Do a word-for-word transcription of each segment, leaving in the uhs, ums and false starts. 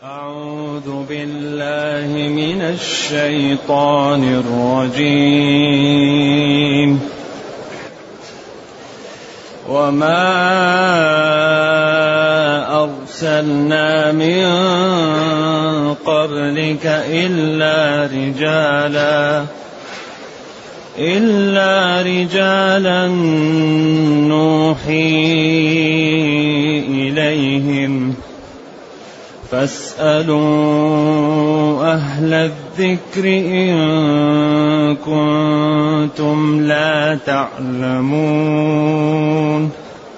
أعوذ بالله من الشيطان الرجيم. وما أرسلنا من قبلك إلا رجالا إلا رجالا نوحي إليهم فاسألوا أهل الذكر إن كنتم لا تعلمون.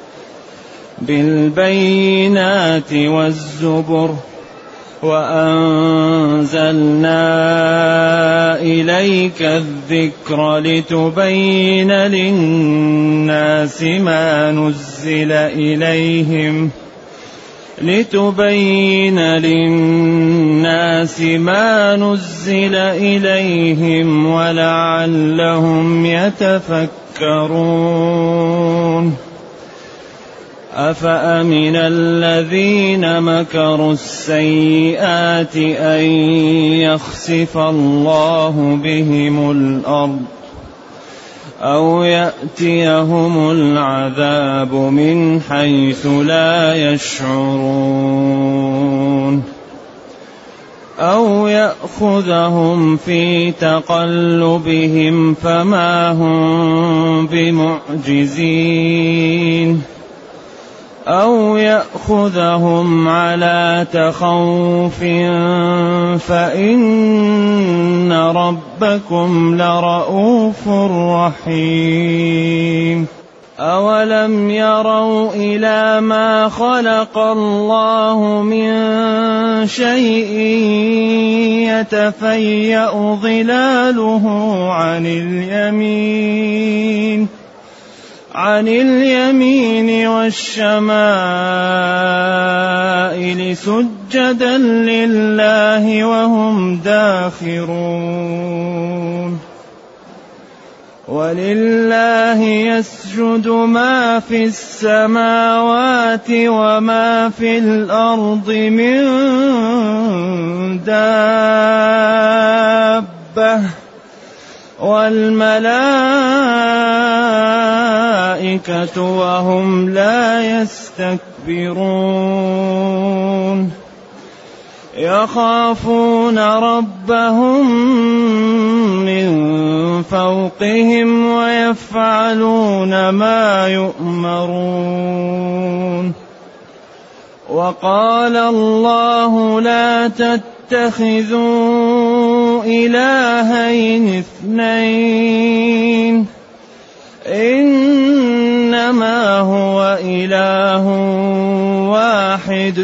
بالبينات والزبر وأنزلنا إليك الذكر لتبين للناس ما نزل إليهم لتبين للناس ما نزل إليهم ولعلهم يتفكرون. أفأمن الذين مكروا السيئات أن يخسف الله بهم الأرض أو يأتيهم العذاب من حيث لا يشعرون أو يأخذهم في تقلبهم فما هم بمعجزين أو يأخذهم على تخوف فإن ربكم لرؤوف رحيم. أولم يروا إلى ما خلق الله من شيء يتفيأ ظلاله عن اليمين عن اليمين والشمائل سجدا لله وهم داخرون. ولله يسجد ما في السماوات وما في الأرض من دابة والملائكة وهم لا يستكبرون. يخافون ربهم من فوقهم ويفعلون ما يؤمرون. وقال الله لا تتخذوا إلهين اثنين إنما هو إله واحد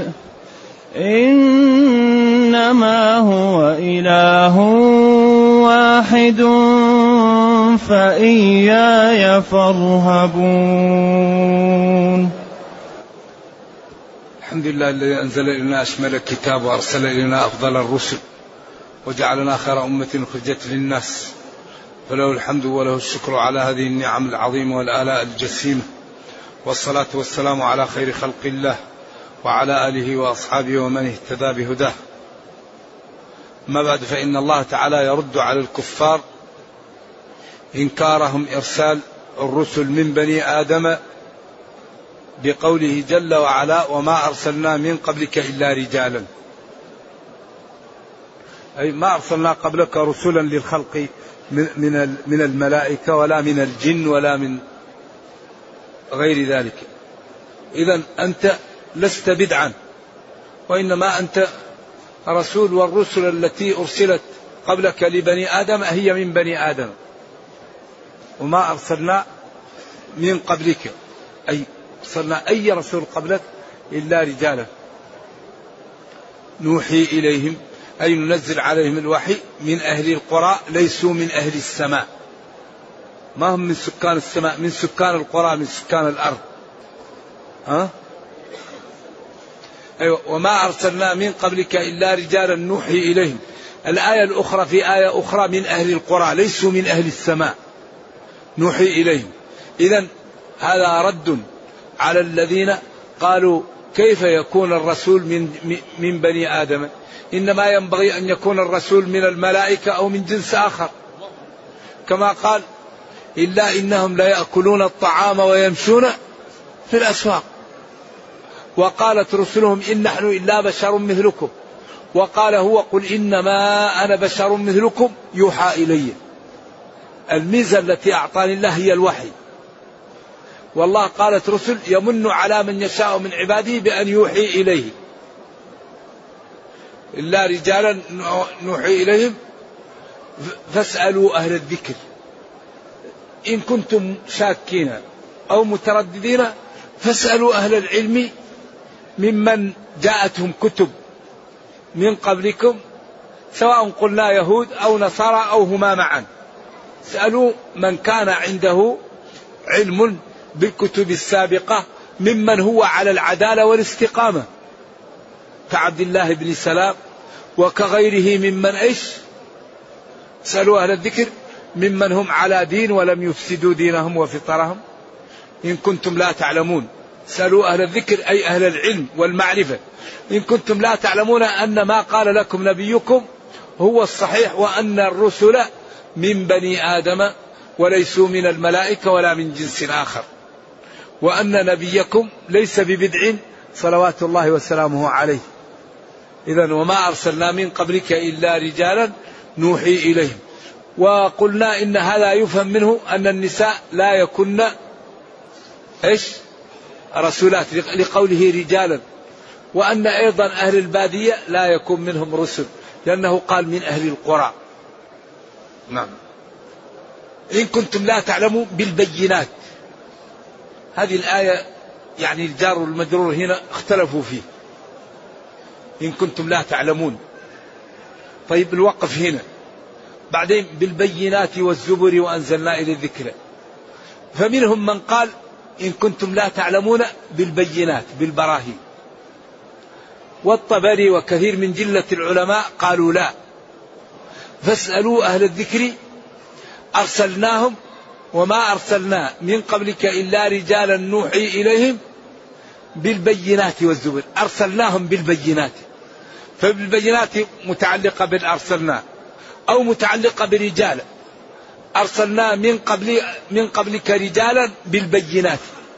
إنما هو إله واحد فإياي فارهبون. الحمد لله الذي أنزل إلينا أشمل الكتاب وأرسل إلينا أفضل الرسل وجعلنا خير أمة أخرجت للناس، فله الحمد وله الشكر على هذه النعم العظيمة والآلاء الجسيمة، والصلاة والسلام على خير خلق الله وعلى آله وأصحابه ومن اهتدى بهداه. ما بعد، فإن الله تعالى يرد على الكفار إنكارهم إرسال الرسل من بني آدم بقوله جل وعلا وما أرسلنا من قبلك إلا رجالا، أي ما أرسلنا قبلك رسلا للخلق من من الملائكة ولا من الجن ولا من غير ذلك. إذن أنت لست بدعا، وإنما أنت رسول، والرسل التي أرسلت قبلك لبني آدم هي من بني آدم. وما أرسلنا من قبلك أي أرسلنا أي رسول قبلك إلا رجالا نوحي إليهم، أي ننزل عليهم الوحي من أهل القرى ليسوا من أهل السماء، ما هم من سكان السماء، من سكان القرى، من سكان الأرض. ها؟ أيوة. وما أرسلنا من قبلك إلا رجالا نوحي إليهم. الآية الأخرى في آية أخرى من أهل القرى ليسوا من أهل السماء نوحي إليهم. إذن هذا رد على الذين قالوا كيف يكون الرسول من من بني آدم؟ إنما ينبغي أن يكون الرسول من الملائكة أو من جنس آخر، كما قال إلا إنهم لا يأكلون الطعام ويمشون في الأسواق. وقالت رسلهم إن نحن إلا بشر مثلكم، وقال هو قل إنما أنا بشر مثلكم يوحى إلي. الميزة التي أعطاني الله هي الوحي. والله قالت رسل يمن على من يشاء من عباده بأن يوحي إليه، إلا رجالا نوحي إليهم فاسألوا أهل الذكر إن كنتم شاكين أو مترددين، فاسألوا أهل العلم ممن جاءتهم كتب من قبلكم، سواء قلنا يهود أو نصارى أو هما معا. اسألوا من كان عنده علم بالكتب السابقة ممن هو على العدالة والاستقامة، كعبد الله بن سلام وكغيره ممن ايش. اسألوا أهل الذكر ممن هم على دين ولم يفسدوا دينهم وفطرهم إن كنتم لا تعلمون. اسألوا أهل الذكر أي أهل العلم والمعرفة إن كنتم لا تعلمون أن ما قال لكم نبيكم هو الصحيح، وأن الرسل من بني آدم وليسوا من الملائكة ولا من جنس آخر، وأن نبيكم ليس ببدع صلوات الله وسلامه عليه. إذن وما أرسلنا من قبلك إلا رجالا نوحي إليهم. وقلنا إن هذا يفهم منه أن النساء لا يكن إيش رسولات لقوله رجالا، وأن أيضا أهل البادية لا يكون منهم رسل لأنه قال من أهل القرى. نعم. إن كنتم لا تعلموا بالبينات، هذه الآية يعني الجار والمجرور هنا اختلفوا فيه. إن كنتم لا تعلمون، طيب الوقف هنا. بعدين بالبينات والزبر وأنزلنا إلى الذكر، فمنهم من قال إن كنتم لا تعلمون بالبينات بالبراهين، والطبري وكثير من جلة العلماء قالوا لا، فاسألوا أهل الذكر أرسلناهم وما أرسلنا من قبلك إلا رجالا نوحي إليهم بالبينات والزبر. أرسلناهم بالبينات، فبالبينات متعلقة بالأرسلنا أو متعلقة برجال. أرسلنا من قبل من قبلك رجالا بالبينات،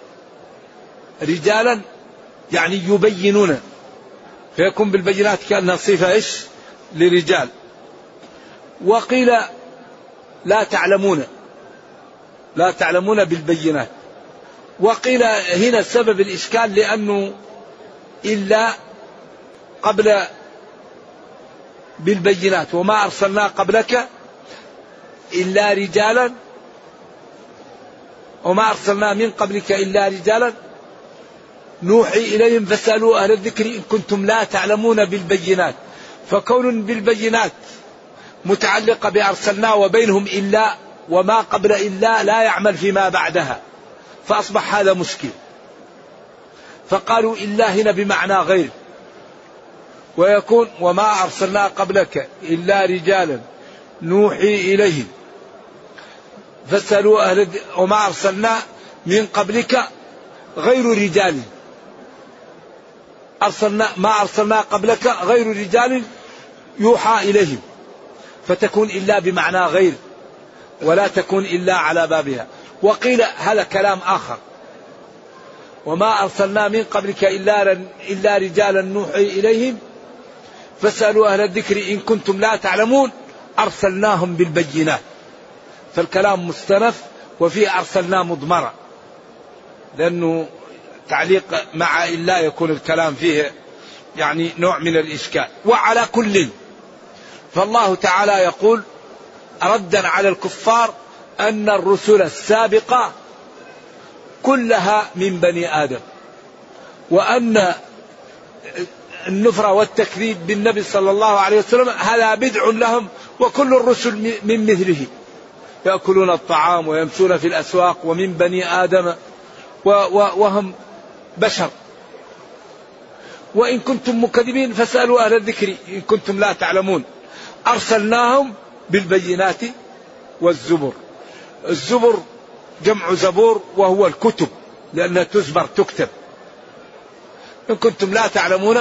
رجالا يعني يبينون، فيكون بالبينات كأنها صفة إيش لرجال. وقيل لا تعلمون، لا تعلمون بالبينات. وقيل هنا سبب الإشكال لأنه إلا قبل بالبينات وما أرسلنا قبلك إلا رجالا، وما أرسلنا من قبلك إلا رجالا نوحي إليهم فاسألوا أهل الذكر إن كنتم لا تعلمون بالبينات. فكون بالبينات متعلقة بأرسلنا وبينهم إلا وما قبل إلا لا يعمل فيما بعدها، فأصبح هذا مشكل. فقالوا إلا هنا بمعنى غير، ويكون وما أرسلنا قبلك إلا رجالا نوحي إليهم فاسألوا أهل وما أرسلنا من قبلك غير رجال. أرسلنا ما أرسلنا قبلك غير رجال يوحى إليهم، فتكون إلا بمعنى غير ولا تكون إلا على بابها. وقيل هذا كلام آخر، وما أرسلنا من قبلك إلا إلا رجالا نوحي إليهم فاسألوا أهل الذكر إن كنتم لا تعلمون أرسلناهم بالبينات. فالكلام مستنف وفيه أرسلنا مضمرة، لأنه تعليق مع إلا يكون الكلام فيه يعني نوع من الإشكال. وعلى كل، فالله تعالى يقول ردا على الكفار أن الرسل السابقة كلها من بني آدم، وأن النفرة والتكذيب بالنبي صلى الله عليه وسلم هذا بدع لهم، وكل الرسل من مثله يأكلون الطعام ويمشون في الأسواق ومن بني آدم وهم بشر. وإن كنتم مكذبين فاسألوا أهل الذكر إن كنتم لا تعلمون. أرسلناهم بالبينات والزبر. الزبر جمع زبور وهو الكتب لأنها تزبر تكتب. إن كنتم لا تعلمون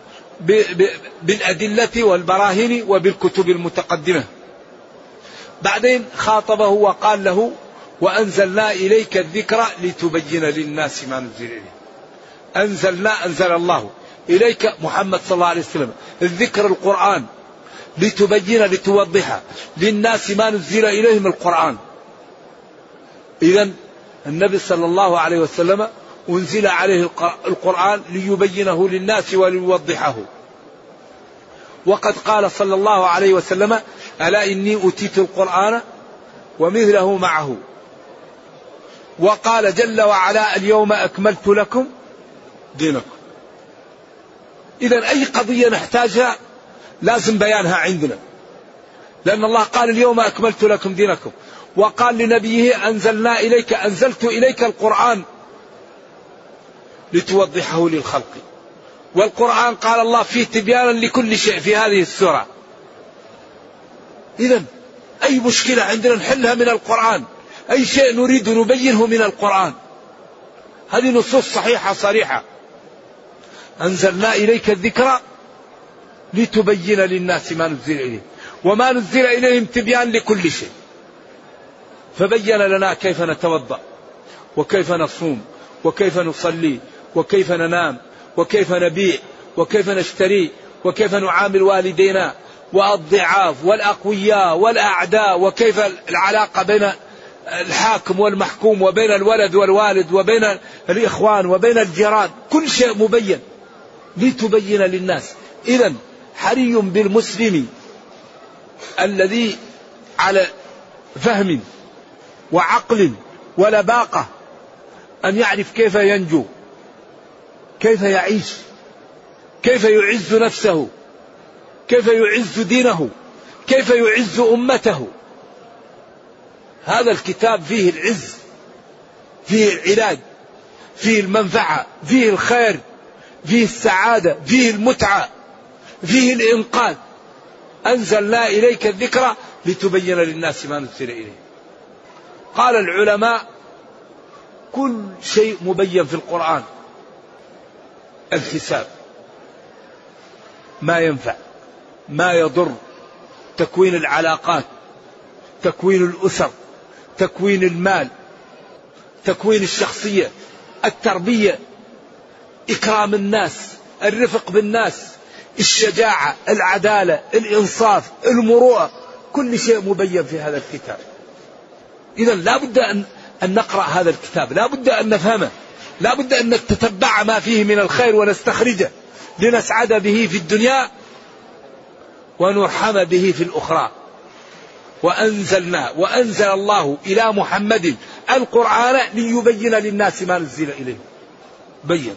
بالأدلة والبراهين وبالكتب المتقدمة. بعدين خاطبه وقال له وأنزلنا إليك الذكر لتبين للناس ما نزل إليه. أنزلنا أنزل الله إليك محمد صلى الله عليه وسلم الذكر القرآن لتبين لتوضح للناس ما نزل إليهم القرآن. إذن النبي صلى الله عليه وسلم أنزل عليه القرآن ليبينه للناس وليوضحه. وقد قال صلى الله عليه وسلم ألا إني أتيت القرآن ومثله معه. وقال جل وعلا اليوم أكملت لكم دينكم. إذن أي قضية نحتاجها لازم بيانها عندنا، لأن الله قال اليوم أكملت لكم دينكم، وقال لنبيه أنزلنا إليك أنزلت إليك القرآن لتوضحه للخلق. والقرآن قال الله فيه تبيانا لكل شيء في هذه السورة. إذن أي مشكلة عندنا نحلها من القرآن، أي شيء نريد نبينه من القرآن. هذه نصوص صحيحة صريحة. أنزلنا إليك الذكر لتبين للناس ما نزل إليه وما نزل إليهم تبيان لكل شيء. فبين لنا كيف نتوضأ وكيف نصوم وكيف نصلي وكيف ننام وكيف نبيع وكيف نشتري وكيف نعامل والدينا والضعاف والأقوياء والأعداء، وكيف العلاقة بين الحاكم والمحكوم وبين الولد والوالد وبين الإخوان وبين الجيران. كل شيء مبين لتبين للناس. إذن حري بالمسلم الذي على فهم وعقل ولباقة أن يعرف كيف ينجو، كيف يعيش، كيف يعز نفسه، كيف يعز دينه، كيف يعز أمته. هذا الكتاب فيه العز، فيه العلاج، فيه المنفعة، فيه الخير، فيه السعادة، فيه المتعة، فيه الإنقاذ. أنزلنا إليك الذكر لتبين للناس ما نزل إليه. قال العلماء كل شيء مبين في القرآن. الحساب، ما ينفع ما يضر، تكوين العلاقات، تكوين الأسر، تكوين المال، تكوين الشخصية، التربية، إكرام الناس، الرفق بالناس، الشجاعة، العدالة، الإنصاف، المروءة، كل شيء مبين في هذا الكتاب. إذا لا بد أن أن نقرأ هذا الكتاب، لا بد أن نفهمه، لا بد أن نتتبع ما فيه من الخير ونستخرجه لنسعد به في الدنيا ونرحم به في الأخرى. وأنزلنا وأنزل الله إلى محمد القرآن ليبين للناس ما نزل إليه. بين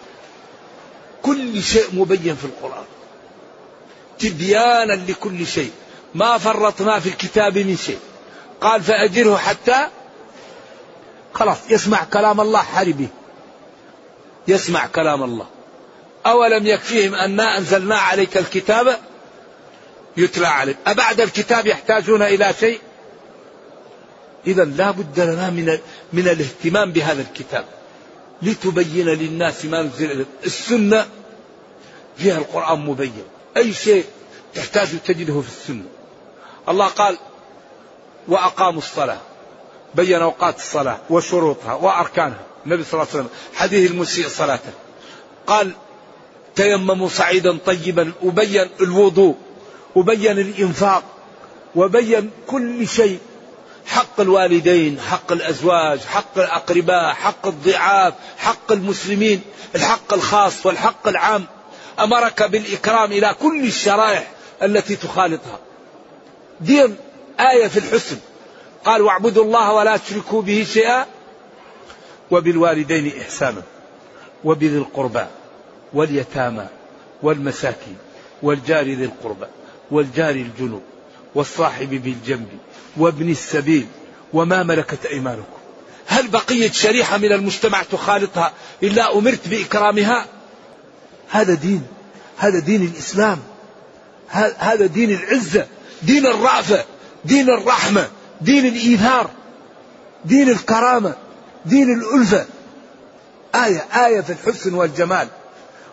كل شيء مبين في القرآن تبيانا لكل شيء، ما فرطنا في الكتاب من شيء. قال فأجره حتى خلاص يسمع كلام الله حربه، يسمع كلام الله. أولم يكفيهم أننا أنزلنا عليك الكتاب يتلى عليك، أبعد الكتاب يحتاجون إلى شيء؟ إذا لا بد لنا من من الاهتمام بهذا الكتاب لتبين للناس ما نزل إليك. السنة فيها القرآن مبين، أي شيء تحتاج تجده في السنة. الله قال وأقاموا الصلاة، بين أوقات الصلاة وشروطها وأركانها. النبي صلى الله عليه وسلم حديث المسيء صلاته قال تيمموا صعيدا طيبا، وبين الوضوء وبين الإنفاق وبين كل شيء، حق الوالدين، حق الأزواج، حق الأقرباء، حق الضعاف، حق المسلمين، الحق الخاص والحق العام. أمرك بالإكرام إلى كل الشرائح التي تخالطها. دين آية في الحسن. قال واعبدوا الله ولا تشركوا به شيئا وبالوالدين إحسانا وبذي القربى واليتامى والمساكين والجار ذي القربى والجار الجنوب والصاحب بالجنب وابن السبيل وما ملكت أيمانكم. هل بقيت شريحة من المجتمع تخالطها إلا أمرت بإكرامها؟ هذا دين، هذا دين الإسلام، هذا دين العزة، دين الرأفة، دين الرحمة، دين الإيثار، دين الكرامة، دين الألفة. آية آية في الحسن والجمال.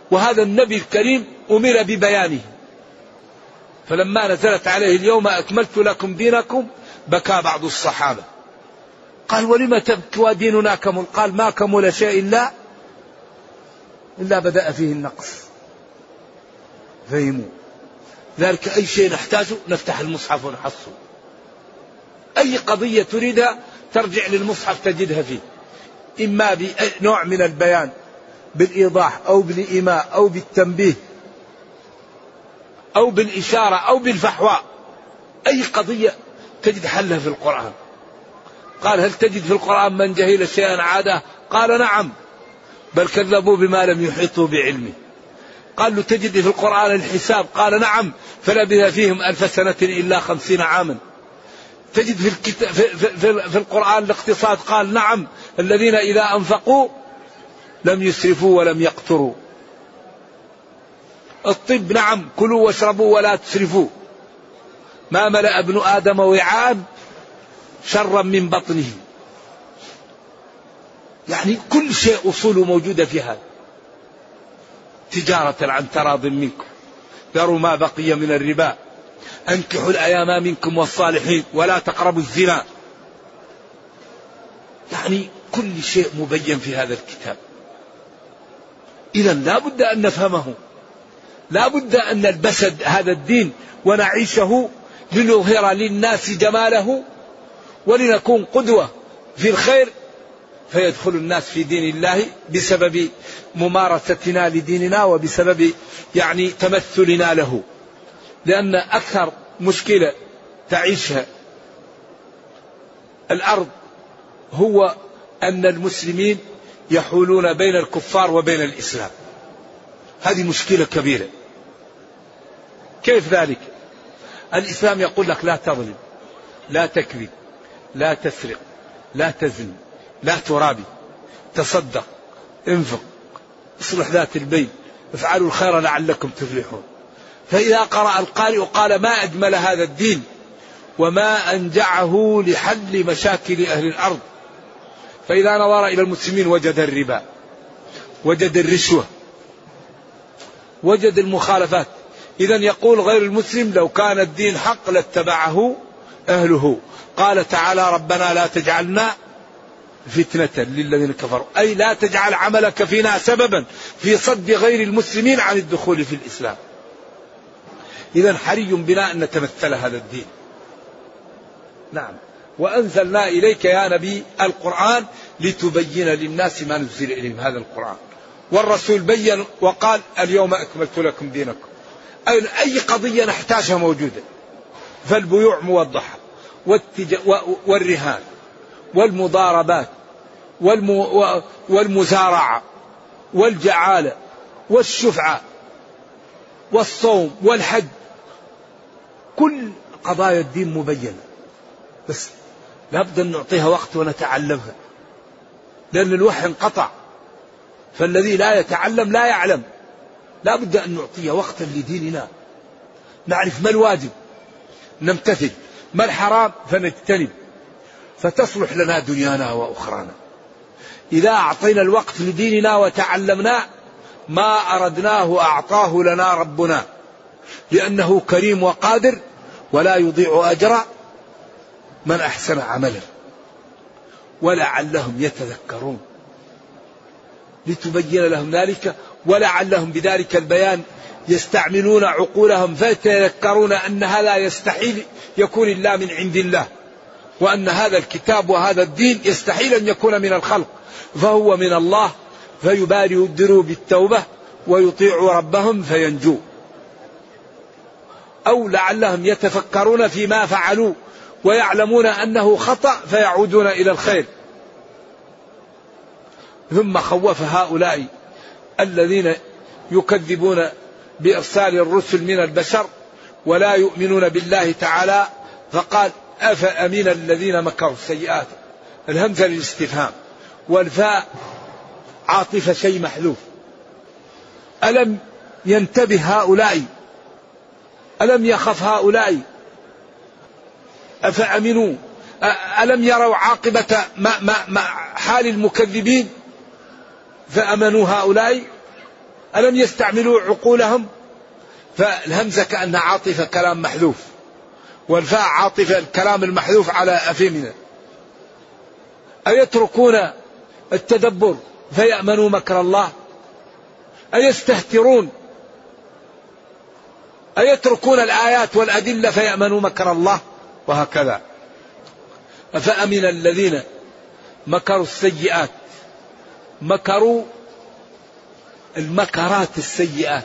وهذا النبي الكريم أمر ببيانه. فلما نزلت عليه اليوم أكملت لكم دينكم بكى بعض الصحابة، قال ولم تبكي وديننا كمل؟ قال ما كمل شيء إلا إلا بدأ فيه النقص. فهموا ذلك. أي شيء نحتاجه نفتح المصحف ونحصل، أي قضية تريدها ترجع للمصحف تجدها فيه، إما بنوع من البيان بالإيضاح أو بالإيماء أو بالتنبيه أو بالإشارة أو بالفحواء. أي قضية تجد حلها في القرآن. قال هل تجد في القرآن من جهل شيئا عاده؟ قال نعم، بل كذبوا بما لم يحيطوا بعلمه. قال له تجد في القرآن الحساب؟ قال نعم، فلبث فيهم ألف سنة إلا خمسين عاما. تجد في, الكتاب في, في, في, في القرآن الاقتصاد؟ قال نعم، الذين إذا أنفقوا لم يسرفوا ولم يقتروا. الطب نعم، كلوا واشربوا ولا تسرفوا، ما ملأ ابن آدم وعاء شرا من بطنه. يعني كل شيء أصوله موجودة في هذا. تجارة عن تراض منكم، ذروا ما بقي من الربا، أنكحوا الأيام منكم والصالحين ولا تقربوا الزنا. يعني كل شيء مبين في هذا الكتاب. إذا لا بد أن نفهمه، لا بد أن نلبس هذا الدين ونعيشه لنظهر للناس جماله ولنكون قدوة في الخير، فيدخل الناس في دين الله بسبب ممارستنا لديننا وبسبب يعني تمثلنا له. لأن أكثر مشكلة تعيشها الأرض هو أن المسلمين يحولون بين الكفار وبين الإسلام. هذه مشكلة كبيرة. كيف ذلك؟ الإسلام يقول لك لا تظلم، لا تكذب، لا تسرق، لا تزني، لا ترابي، تصدق، انفق، اصلح ذات البين، افعلوا الخير لعلكم تفلحون. فإذا قرأ القارئ قال ما أجمل هذا الدين وما أنجعه لحل مشاكل أهل الأرض. فإذا نظر إلى المسلمين وجد الربا، وجد الرشوة، وجد المخالفات. إذن يقول غير المسلم لو كان الدين حق لاتبعه أهله. قال تعالى ربنا لا تجعلنا فتنة للذين كفروا، أي لا تجعل عملك فينا سببا في صد غير المسلمين عن الدخول في الإسلام. إذن حري بنا أن نتمثل هذا الدين. نعم، وأنزلنا إليك يا نبي القرآن لتبين للناس ما نزل إليهم. هذا القرآن والرسول بين وقال اليوم أكملت لكم دينكم. أي قضية نحتاجها موجودة. فالبيوع موضحة، والتج... والرهان والمضاربات والم... والمزارعة والجعالة والشفعة والصوم والحج، كل قضايا الدين مبينة. بس لابد أن نعطيها وقت ونتعلمها، لأن الوحي انقطع، فالذي لا يتعلم لا يعلم. لا بد أن نعطيها وقتا لديننا، نعرف ما الواجب نمتثل، ما الحرام فنجتنب، فتصلح لنا دنيانا وأخرانا. إذا أعطينا الوقت لديننا وتعلمنا ما أردناه أعطاه لنا ربنا، لأنه كريم وقادر ولا يضيع أجر من أحسن عملا. ولعلهم يتذكرون، لتبين لهم ذلك، ولعلهم بذلك البيان يستعملون عقولهم فيتذكرون أن هذا يستحيل يكون إلا من عند الله، وأن هذا الكتاب وهذا الدين يستحيل أن يكون من الخلق، فهو من الله، فيبادروا بالتوبة ويطيعوا ربهم فينجوا. أو لعلهم يتفكرون فيما فعلوا ويعلمون أنه خطأ فيعودون إلى الخير. ثم خوف هؤلاء الذين يكذبون بإرسال الرسل من البشر ولا يؤمنون بالله تعالى، فقال أفأمن الذين مكروا السيئات. الهمزة للاستفهام والفاء عاطفة شيء محذوف. ألم ينتبه هؤلاء؟ ألم يخف هؤلاء؟ أفأمنوا؟ ألم يروا عاقبة ما ما ما حال المكذبين فأمنوا هؤلاء؟ ألم يستعملوا عقولهم؟ فالهمزة كأنها عاطفة كلام محذوف، والفاء عاطفة الكلام المحذوف على أفهمنا. أيتركون التدبر فيأمنوا مكر الله؟ أيستهترون؟ أيتركون الآيات والأدلة فيأمنوا مكر الله؟ وهكذا. أفأمن الذين مكروا السيئات، مكروا المكرات السيئات،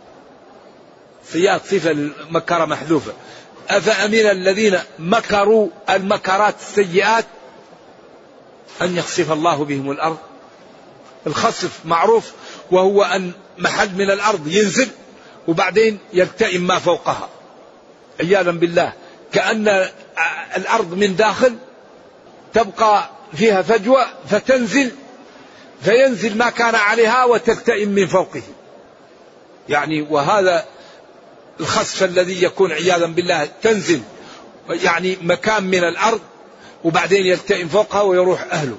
سيئات صفة المكر محذوفة. أفأمن الذين مكروا المكرات السيئات أن يخسف الله بهم الأرض. الخسف معروف، وهو أن محل من الأرض ينزل وبعدين يلتئم ما فوقها عياذا بالله، كأن الأرض من داخل تبقى فيها فجوة فتنزل، فينزل ما كان عليها وتلتئم من فوقه. يعني وهذا الخسف الذي يكون عياذا بالله، تنزل يعني مكان من الأرض وبعدين يلتئم فوقها ويروح أهله.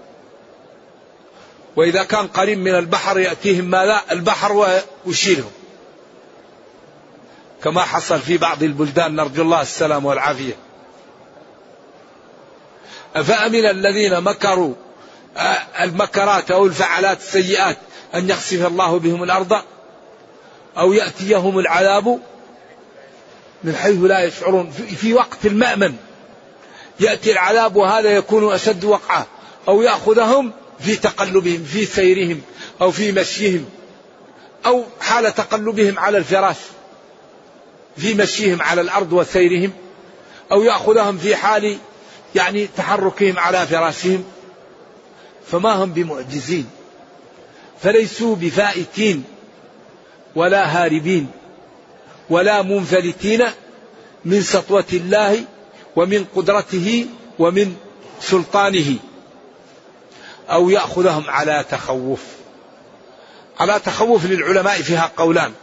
وإذا كان قريب من البحر يأتيهم ماذا؟ البحر ويشيلهم، كما حصل في بعض البلدان، نرجو الله السلام والعافية. أفأمن الذين مكروا المكرات أو الفعلات السيئات أن يخسف الله بهم الأرض أو يأتيهم العذاب من حيث لا يشعرون. في وقت المأمن يأتي العذاب، وهذا يكون أشد وقعة، أو يأخذهم في تقلبهم في سيرهم أو في مشيهم، أو حال تقلبهم على الفراش في مشيهم على الأرض وسيرهم، أو يأخذهم في حال يعني تحركهم على فراشهم. فما هم بمعجزين، فليسوا بفائتين ولا هاربين ولا منفلتين من سطوة الله ومن قدرته ومن سلطانه. أو يأخذهم على تخوف. على تخوف للعلماء فيها قولان.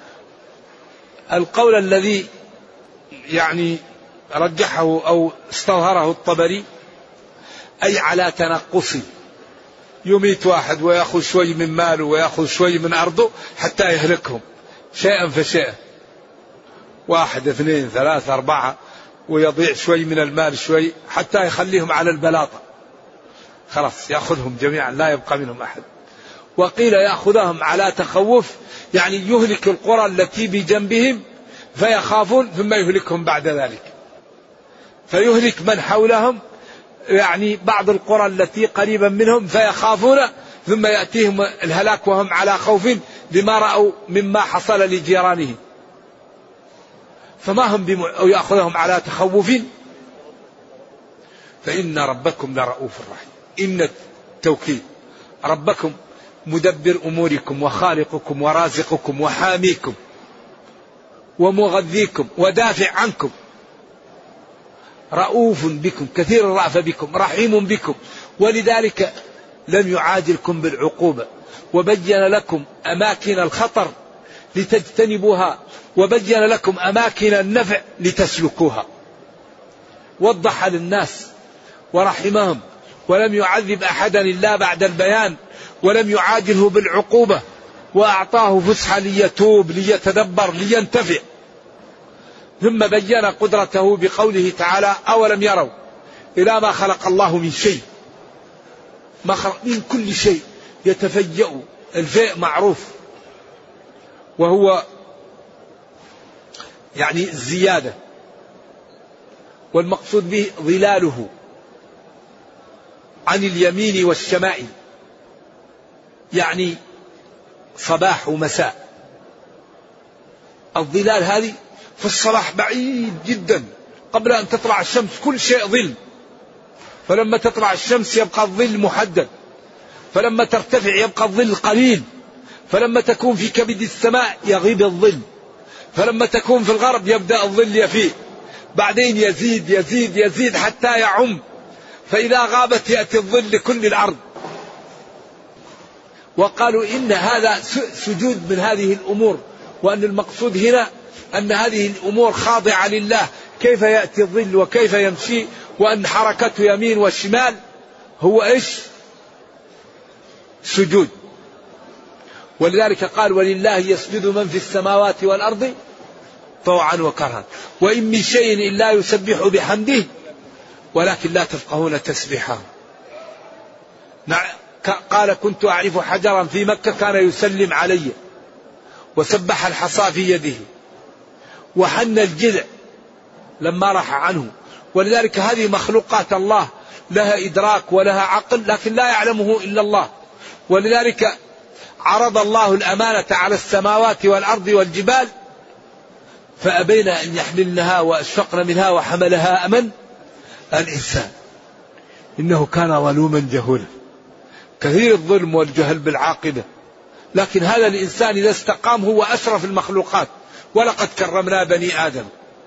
القول الذي يعني رجحه أو استظهره الطبري أي على تنقص، يميت واحد ويأخذ شوي من ماله ويأخذ شوي من أرضه حتى يهلكهم شيئا فشيئا، واحد اثنين ثلاثة أربعة، ويضيع شوي من المال شوي حتى يخليهم على البلاطة، خلاص يأخذهم جميعا لا يبقى منهم أحد. وقيل يأخذهم على تخوف، يعني يهلك القرى التي بجنبهم فيخافون ثم يهلكهم بعد ذلك، فيهلك من حولهم، يعني بعض القرى التي قريبا منهم فيخافون ثم يأتيهم الهلاك وهم على خوف بما رأوا مما حصل لجيرانهم. فما هم بم... أو يأخذهم على تخوف فإن ربكم لرؤوف رحيم. إن التوكيد، ربكم مدبر أموركم وخالقكم ورازقكم وحاميكم ومغذيكم ودافع عنكم، رؤوف بكم كثير الرأفة بكم رحيم بكم. ولذلك لم يعاجلكم بالعقوبة، وبين لكم أماكن الخطر لتجتنبوها، وبين لكم أماكن النفع لتسلكوها. وضح للناس ورحمهم، ولم يعذب أحدا إلا بعد البيان، ولم يعاجله بالعقوبة، وأعطاه فسحة ليتوب ليتدبر لينتفع. ثم بين قدرته بقوله تعالى: أولم يروا إلى ما خلق الله من شيء، ما خلق من كل شيء يتفيأ. الفيء معروف، وهو يعني الزيادة، والمقصود به ظلاله عن اليمين والشمائل، يعني صباح ومساء. الظلال هذه في الصباح بعيد جدا قبل أن تطلع الشمس كل شيء ظل، فلما تطلع الشمس يبقى الظل محدد، فلما ترتفع يبقى الظل قليل، فلما تكون في كبد السماء يغيب الظل، فلما تكون في الغرب يبدأ الظل يفيء، بعدين يزيد يزيد يزيد حتى يعم، فإذا غابت يأتي الظل لكل الأرض. وقالوا إن هذا سجود من هذه الأمور، وأن المقصود هنا أن هذه الأمور خاضعة لله، كيف يأتي الظل وكيف يمشي، وأن حركته يمين وشمال هو إيش؟ سجود. ولذلك قال ولله يسجد من في السماوات والأرض طوعا وكرها وإن من شيء إلا يسبح بحمده ولكن لا تفقهون تسبيحه. قال كنت أعرف حجرا في مكة كان يسلم علي وسبح الحصى في يده وحن الجذع لما راح عنه. ولذلك هذه مخلوقات الله لها إدراك ولها عقل لكن لا يعلمه إلا الله. ولذلك عرض الله الأمانة على السماوات والأرض والجبال فأبين أن يحملنها وأشفقن منها وحملها أمن الإنسان إنه كان ظلوما جهولا كثير الظلم والجهل بالعاقبة. لكن هذا الإنسان إذا استقام هو أشرف المخلوقات. ولقد كرمنا بني آدم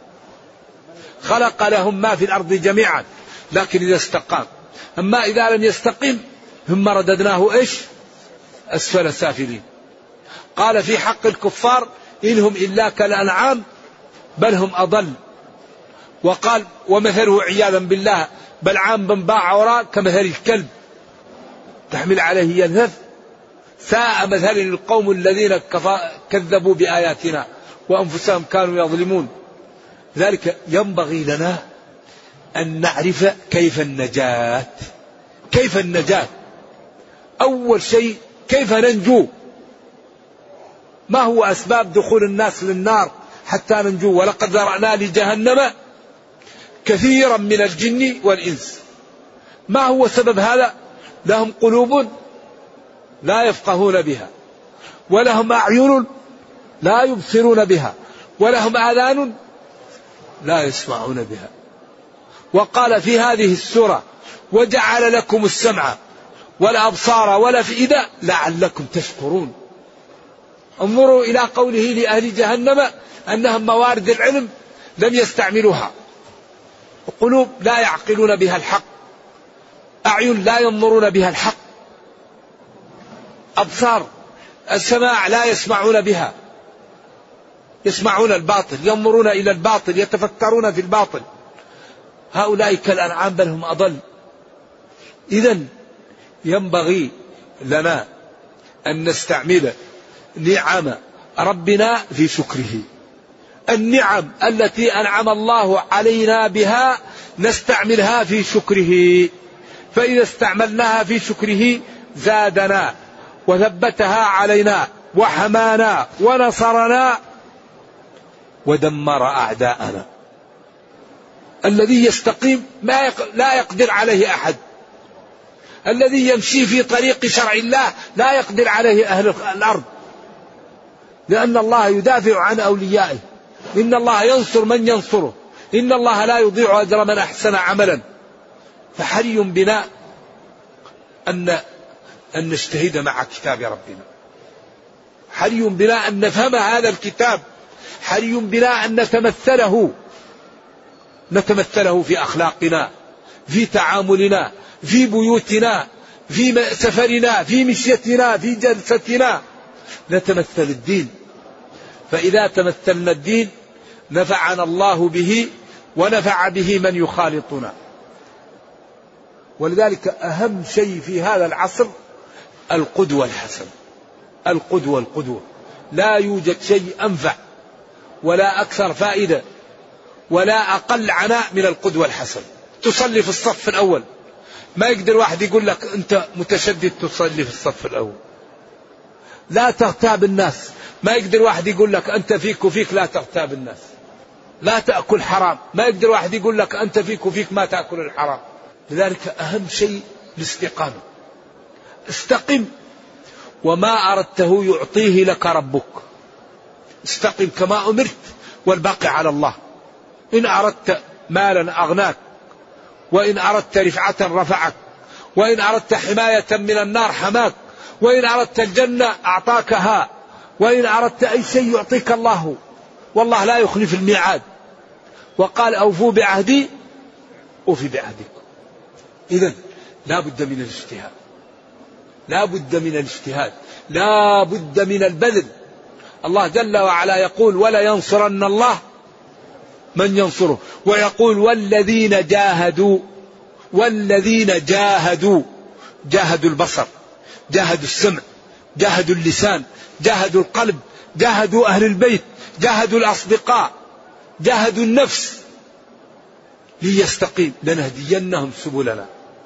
خلق لهم ما في الأرض جميعا لكن إذا استقام. أما إذا لم يستقم ثم رددناه إيش أسفل سافلين. قال في حق الكفار إنهم إلا كالأنعام بل هم أضل. وقال ومثله عياذا بالله بلعام بن باعوراء كمثل الكلب تحمل عليه يلهث ساء مثل القوم الذين كذبوا بآياتنا وأنفسهم كانوا يظلمون. ذلك ينبغي لنا أن نعرف كيف النجاة. كيف النجاة؟ أول شيء كيف ننجو؟ ما هو أسباب دخول الناس للنار حتى ننجو؟ ولقد ذرأنا لجهنم كثيرا من الجن والإنس. ما هو سبب هذا؟ لهم قلوب لا يفقهون بها ولهم أعين لا يبصرون بها ولهم آذان لا يسمعون بها. وقال في هذه السورة وجعل لكم السمع والأبصار والأفئدة لعلكم تشكرون. انظروا إلى قوله لأهل جهنم أنهم موارد العلم لم يستعملوها. قلوب لا يعقلون بها الحق أعين لا ينظرون بها الحق أبصار السماع لا يسمعون بها يسمعون الباطل ينظرون إلى الباطل يتفكرون في الباطل. هؤلاء كالأنعام بل هم أضل. إذن ينبغي لنا أن نستعمل نعم ربنا في شكره. النعم التي أنعم الله علينا بها نستعملها في شكره. فإذا استعملناها في شكره زادنا وثبتها علينا وحمانا ونصرنا ودمر أعداءنا. الذي يستقيم ما يق... لا يقدر عليه أحد. الذي يمشي في طريق شرع الله لا يقدر عليه أهل الأرض لأن الله يدافع عن أوليائه. إن الله ينصر من ينصره إن الله لا يضيع أجر من أحسن عملا. فحري بنا أن أن نجتهد مع كتاب ربنا. حري بنا أن نفهم هذا الكتاب. حري بنا أن نتمثله نتمثله في أخلاقنا في تعاملنا في بيوتنا في سفرنا في مشيتنا في جلستنا نتمثل الدين. فإذا تمثلنا الدين نفعنا الله به ونفع به من يخالطنا. ولذلك أهم شيء في هذا العصر القدوة الحسنة. القدوة القدوة لا يوجد شيء أنفع ولا أكثر فائدة ولا أقل عناء من القدوة الحسنة. تصلي في الصف الأول ما يقدر واحد يقول لك أنت متشدد تصلي في الصف الأول. لا تغتاب الناس ما يقدر واحد يقول لك أنت فيك وفيك لا تغتاب الناس. لا تأكل حرام ما يقدر واحد يقول لك أنت فيك وفيك ما تأكل الحرام. لذلك أهم شيء الاستقامة. استقم وما أردته يعطيه لك ربك. استقم كما أمرت والباقي على الله. إن أردت مالا أغناك وإن أردت رفعة رفعك وإن أردت حماية من النار حماك وإن أردت الجنة أعطاكها وإن أردت أي شيء يعطيك الله. والله لا يخلف الميعاد. وقال أوفوا بعهدي أوفي بعهدكم. إذن لا بد من الاجتهاد لا بد من الاجتهاد لا بد من البذل. الله جل وعلا يقول ولا ينصرن الله من ينصره. ويقول والذين جاهدوا والذين جاهدوا جاهدوا البصر جاهدوا السمع جاهدوا اللسان، جاهدوا القلب، جاهدوا أهل البيت، جاهدوا الأصدقاء، جاهدوا النفس ليستقيم، لنهدينهم سبلنا.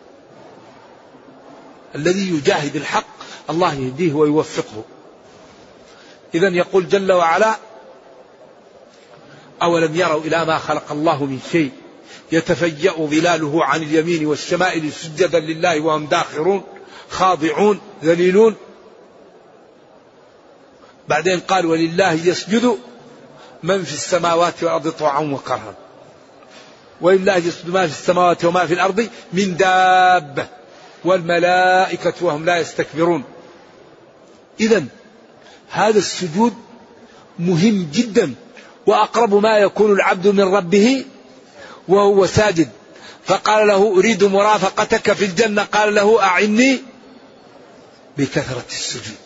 الذي يجاهد الحق الله يهديه ويوفقه. إذن يقول جل وعلا: أولم يروا إلى ما خلق الله من شيء يتفيأ ظلاله عن اليمين والشمائل سجدا لله وهم داخرون خاضعون ذليلون. بعدين قال: ولله يسجد من في السماوات والأرض طوعا وكرها. ولله يسجد ما في السماوات وما في الأرض من دابة والملائكة وهم لا يستكبرون. إذن هذا السجود مهم جدا، وأقرب ما يكون العبد من ربه وهو ساجد. فقال له: أريد مرافقتك في الجنة. قال له: أعني بكثرة السجود.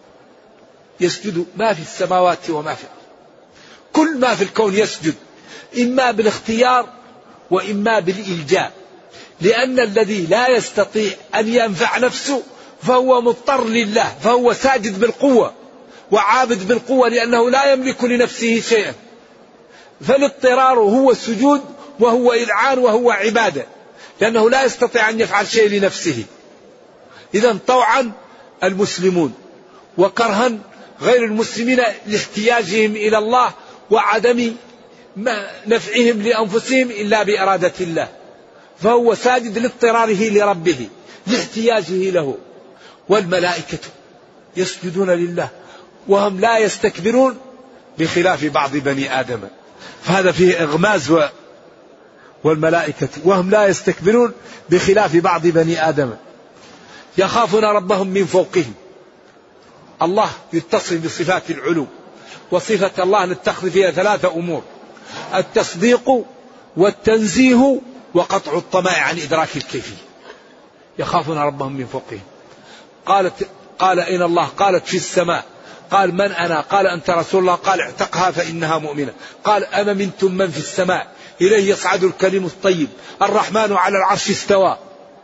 يسجد ما في السماوات وما في الأرض، كل ما في الكون يسجد، إما بالاختيار وإما بالإلجاء، لأن الذي لا يستطيع أن ينفع نفسه فهو مضطر لله، فهو ساجد بالقوة وعابد بالقوة، لأنه لا يملك لنفسه شيئا. فالاضطرار هو السجود، وهو إذعان وهو عبادة، لأنه لا يستطيع أن يفعل شيء لنفسه. إذن طوعا المسلمون، وكرها غير المسلمين لاحتياجهم إلى الله وعدم نفعهم لأنفسهم إلا بإرادة الله. فهو ساجد لاضطراره لربه لاحتياجه له. والملائكة يسجدون لله وهم لا يستكبرون بخلاف بعض بني آدم. فهذا فيه إغماز و والملائكة وهم لا يستكبرون بخلاف بعض بني آدم. يخافون ربهم من فوقهم. الله يتصف بصفات العلو، وصفة الله نتخذ فيها ثلاثة أمور: التصديق والتنزيه وقطع الطمع عن إدراك الكيفية. يخافون ربهم من فوقهم. قالت قال أين الله؟ قالت في السماء. قال: من أنا؟ قال: أنت رسول الله. قال: اعتقها فإنها مؤمنة. قال: أما منتم من في السماء إليه يصعد الكلم الطيب الرحمن على العرش استوى.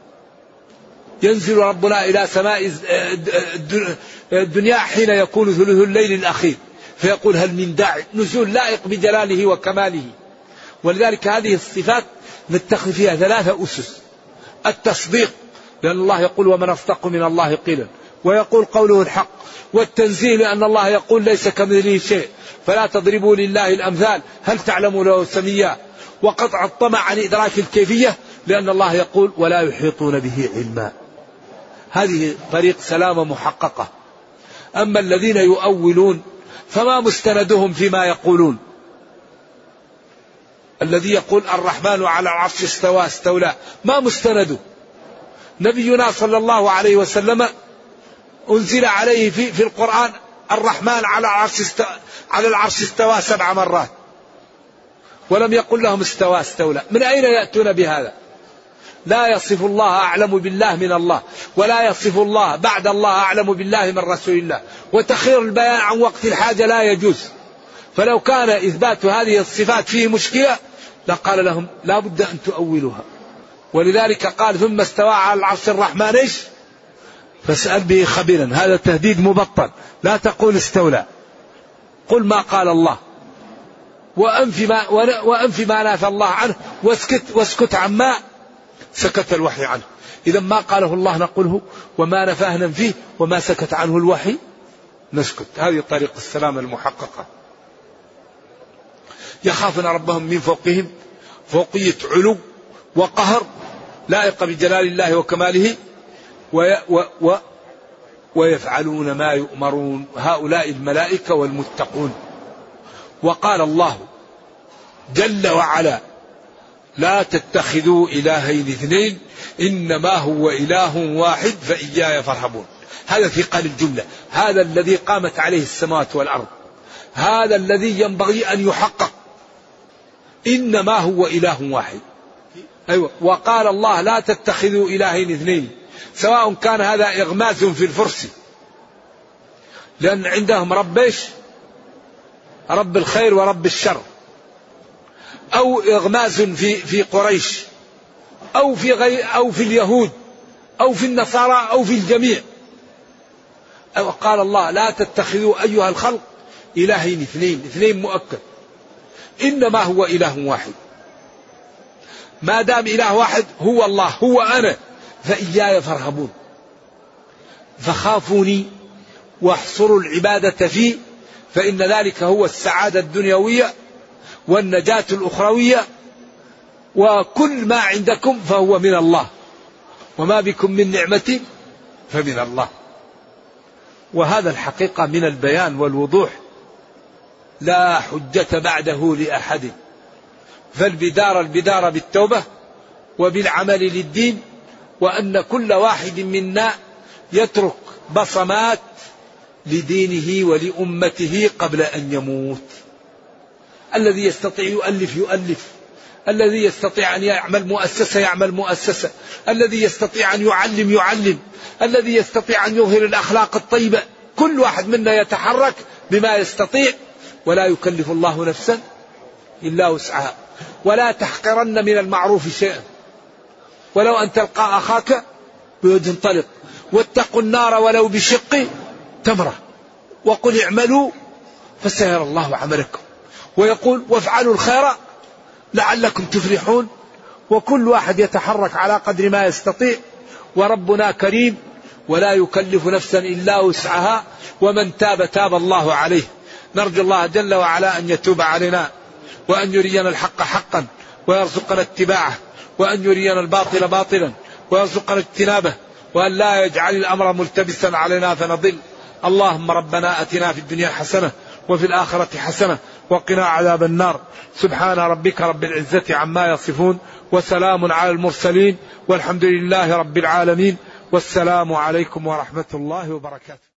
ينزل ربنا إلى سماء الدنيا حين يكون ثلث الليل الأخير فيقول: هل من داعي؟ نزول لائق بجلاله وكماله. ولذلك هذه الصفات نتخذ فيها ثلاثة أسس: التصديق، لأن الله يقول: ومن أصدق من الله قيلا، ويقول قوله الحق. والتنزيه، لأن الله يقول: ليس كمثله شيء فلا تضربوا لله الأمثال هل تعلموا له سميا. وقطع الطمع عن إدراك الكيفية، لأن الله يقول: ولا يحيطون به علما. هذه طريق سلامة محققة. أما الذين يؤولون فما مستندهم فيما يقولون. الذي يقول الرحمن على العرش استوى استولى، ما مستنده؟ نبينا صلى الله عليه وسلم أنزل عليه في, في القرآن الرحمن على العرش استوى, على العرش استوى سبع مرات، ولم يقل لهم استوى استولى. من أين يأتون بهذا؟ لا يصف الله أعلم بالله من الله، ولا يصف الله بعد الله أعلم بالله من رسول الله. وتخير البيان عن وقت الحاجة لا يجوز. فلو كان إثبات هذه الصفات فيه مشكلة لقال لهم: لا بد أن تؤولوها. ولذلك قال: ثم استوى على العرش الرحمن إيش؟ فاسأل به خبيرا. هذا تهديد مبطل. لا تقول استولى، قل ما قال الله، وأنفي ما, وأنفي ما نافى الله عنه، واسكت, واسكت عما سكت الوحي عنه. إذا ما قاله الله نقوله، وما نفاه ننفيه، وما سكت عنه الوحي نسكت. هذه طريق السلام المحققة. يخافون ربهم من فوقهم، فوقية علو وقهر لائق بجلال الله وكماله، وي و و ويفعلون ما يؤمرون. هؤلاء الملائكة والمتقون. وقال الله جل وعلا: لا تتخذوا إلهين اثنين إنما هو إله واحد فإياي فارهبون. هذا في قال الجملة. هذا الذي قامت عليه السماوات والأرض، هذا الذي ينبغي أن يحقق. إنما هو إله واحد. أيوة. وقال الله: لا تتخذوا إلهين اثنين، سواء كان هذا إغماز في الفرس، لأن عندهم رب إيش؟ رب الخير ورب الشر، أو إغماز في في قريش، أو في غير، أو في اليهود، أو في النصارى، أو في الجميع. وقال الله لا تتخذوا أيها الخلق إلهين اثنين، اثنين مؤكد، إنما هو إله واحد. ما دام إله واحد هو الله هو أنا، فإياي فارهبون، فخافوني واحصروا العبادة فيه، فإن ذلك هو السعادة الدنيوية والنجاة الأخروية، وكل ما عندكم فهو من الله، وما بكم من نعمة فمن الله. وهذا الحقيقة من البيان والوضوح لا حجة بعده لأحد. فالبدار البدار بالتوبة وبالعمل للدين، وأن كل واحد منا يترك بصمات لدينه ولأمته قبل أن يموت. الذي يستطيع يؤلف يؤلف، الذي يستطيع أن يعمل مؤسسة يعمل مؤسسة، الذي يستطيع أن يعلم يعلم، الذي يستطيع أن يظهر الأخلاق الطيبة. كل واحد منا يتحرك بما يستطيع، ولا يكلف الله نفسا إلا وسعها. ولا تحقرن من المعروف شيئا، ولو أن تلقى أخاك بوجه طلق، واتقوا النار ولو بشق تمرة، وقل اعملوا فسيرى الله عملكم، ويقول وافعلوا الخير لعلكم تفلحون. وكل واحد يتحرك على قدر ما يستطيع، وربنا كريم ولا يكلف نفسا إلا وسعها، ومن تاب تاب الله عليه. نرجو الله جل وعلا أن يتوب علينا، وأن يرينا الحق حقا ويرزقنا اتباعه، وأن يرينا الباطل باطلا ويرزقنا اجتنابه، وأن لا يجعل الأمر ملتبسا علينا فنضل. اللهم ربنا أتنا في الدنيا حسنة وفي الآخرة حسنة وقنا عذاب النار. سبحان ربك رب العزة عما يصفون، وسلام على المرسلين، والحمد لله رب العالمين، والسلام عليكم ورحمة الله وبركاته.